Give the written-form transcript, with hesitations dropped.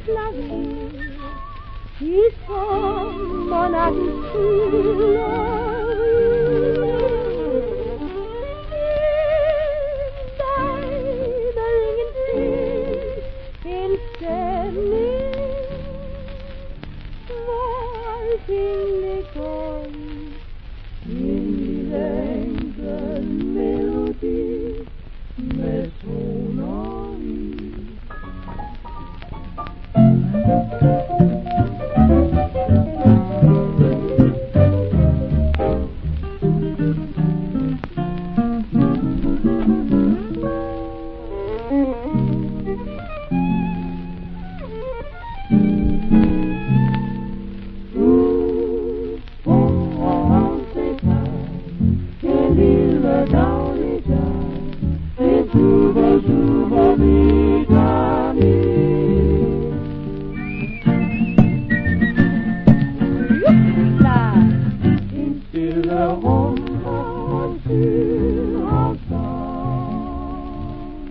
klaver i sommernattens skylleri. Der ingenting, en stemning, hvor alting ligger i en lille enkel melodi med toner i. Lille dag